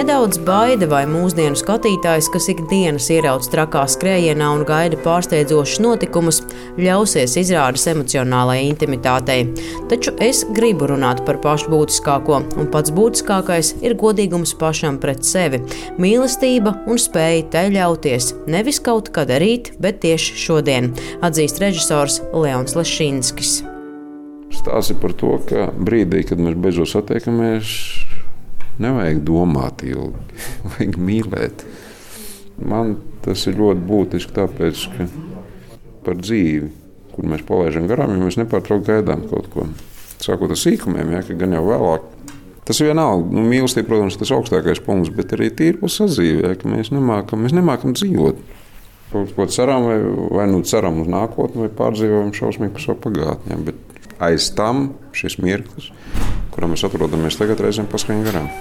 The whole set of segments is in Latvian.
nedaudz baida vai mūsdienu skatītājs, kas ikdienas ierauc trakā skrējienā un gaida pārsteidzošus notikumus, ļausies izrādes emocionālajai intimitātei. Taču es gribu runāt par pašu būtiskāko, un pats būtiskākais ir godīgums pašam pret sevi, mīlestība un spēja tai ļauties, nevis kaut kad rīt, bet tieši šodien, atzīst režisors Leons Lešinskis. Stāsti par to, ka brīdī, kad mēs beidzot satiekamies, nevajag domāt ilgi, vajag mīlēt. Man tas ir ļoti būtiski, tāpēc, ka par dzīvi, kur mēs palaižam garām, ja mēs nepārtraukti gaidām kaut ko. Sākot ar sīkumiem, ka gan jau vēlāk. Tas ir vienalga. Mīlestība, protams, tas augstākais punkts, bet arī tīri pa sadzīvē, ka mēs nemākam dzīvot. Kaut ko ceram, vai nu ceram uz nākotni, vai pārdzīvojam šausmīgi par savu pagātni. Bet aiz tam šis mirklis, kurā mēs atrodamies tagad, reizēm paskrien garām.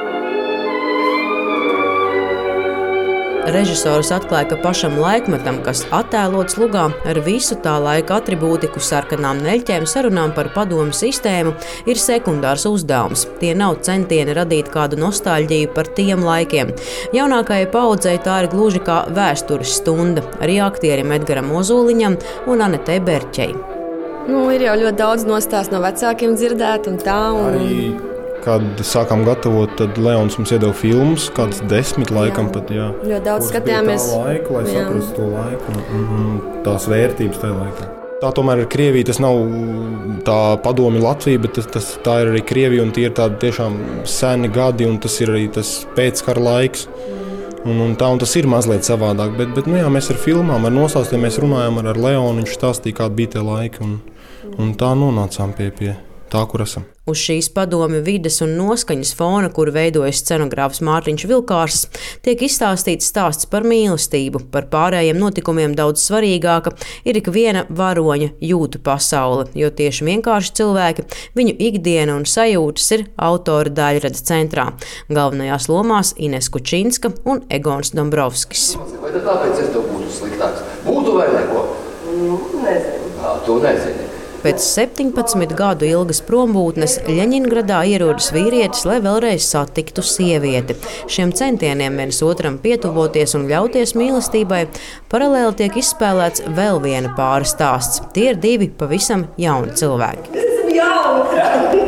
Režisors atklāja, ka pašam laikmetam, kas attēlots lugā ar visu tā laika atribūtiku, sarkanām neļķēm, sarunām par padomu sistēmu, ir sekundārs uzdevums. Tie nav centieni radīt kādu nostalģiju par tiem laikiem. Jaunākajai paudzei tā ir gluži kā vēstures stunda, arī aktierim Edgaram Ozoliņam un Anetei Berķei. Ir jau ļoti daudz nostāstu no vecākiem dzirdēt un tā. Arī, kad sākām gatavot, tad Leons mums iedeva filmas, kādas 10 laikam pat, jā. Ļoti daudz skatījāmies. Laiku, lai saprastu to laiku un tās vērtības tajā laikā. Tā tomēr ir Krievija, tas nav tā padomi Latvija, bet tā ir arī Krievija un tie ir tādi tiešām seni gadi un tas ir arī tas pēckara laiks. Un tas ir mazliet savādāk, bet mēs ar filmām, ar nostāstiem mēs runājām ar Leonu, viņš stāstīja, kādi bija tie laiki, un tā nonācām pie tā, kur esam. Uz šīs padomju vides un noskaņas fona, kur veidojas scenogrāfs Mārtiņš Vilkārs, tiek izstāstīts stāsts par mīlestību. Par pārējiem notikumiem daudz svarīgāka ir ikviena varoņa jūtu pasaule, jo tieši vienkārši cilvēki, viņu ikdiena un sajūtas ir autora daļradas centrā. Galvenajās lomās Ines Kučinska un Egons Dombrovskis. Vai tad tāpēc es tev būtu sliktāks? Būtu vai neko? Nezinu. Tu nezini. Pēc 17 gadu ilgas prombūtnes Ļeņingradā ierodas vīrietis, lai vēlreiz satiktu sievieti. Šiem centieniem viens otram pietuvoties un ļauties mīlestībai, paralēli tiek izspēlēts vēl viena pāra stāsts. Tie ir divi pavisam jauni cilvēki. Es esmu jauna!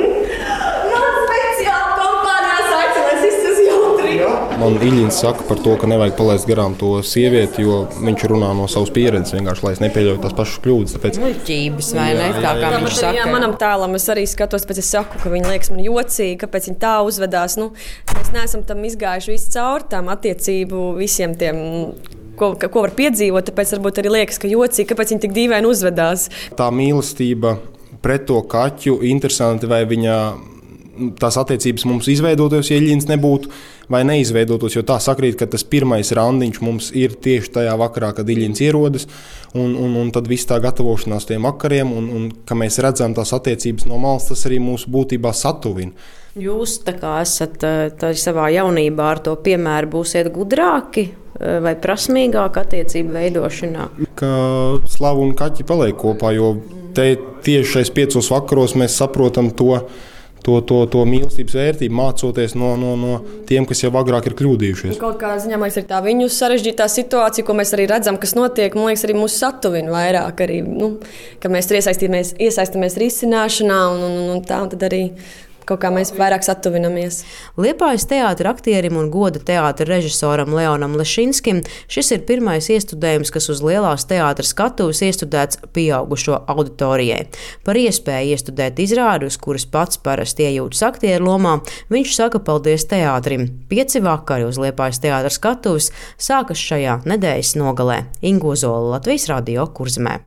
Man Iļins saka par to, ka nevajag palaist garām to sievieti, jo viņš runā no savas pieredzes vienkārši, lai es nepieļauju tās pašas kļūdas. Tāpēc... Muļķības, vai ne? Tā kā viņš saka. Jā, manam tēlam es arī skatos, pēc es saku, ka viņa liekas man jocīgi, kāpēc viņa tā uzvedās. Mēs neesam tam izgājuši visu cauri, tām attiecību visiem tiem, ko var piedzīvot, tāpēc varbūt arī liekas, ka jocīgi, kāpēc viņa tik dīvaini uzvedās. Tā mīlestība pret to kaķu, interesanti, vai viņa... Tās attiecības mums izveidotos, ja Iļins nebūtu, vai neizveidotos, jo tā sakrīt, ka tas pirmais randiņš mums ir tieši tajā vakarā, kad Iļins ierodas, un tad viss tā gatavošanās tiem vakariem, un ka mēs redzam tās attiecības no malas, tas arī mūsu būtībā satuvina. Jūs tā kā esat savā jaunībā ar to piemēru būsiet gudrāki vai prasmīgāki attiecību veidošanā? Ka Slava un kaķi paliek kopā, jo tieši šais 5 vakaros mēs saprotam to mīlestības vērtību, mācoties no tiem, kas jau agrāk ir kļūdījušies. Kaut kā ziņā, man liekas, ir tā viņu sarežģītā situācija, ko mēs arī redzam, kas notiek, man liekas, arī mūsu satuvina vairāk, arī, ka mēs tur iesaistamies risināšanā un tā, un tad arī kaut kā mēs vairāk satuvinamies. Liepājas teātra aktierim un goda teātra režisoram Leonam Lešinskim šis ir pirmais iestudējums, kas uz lielās teātra skatuves iestudēts pieaugušo auditorijai. Par iespēju iestudēt izrādi, uz kuras pats parasti iejūtas aktieru lomā, viņš saka paldies teātrim. 5 vakari uz Liepājas teātra skatuves sākas šajā nedēļas nogalē. Inga Ozola, Latvijas Radio, Kurzemē.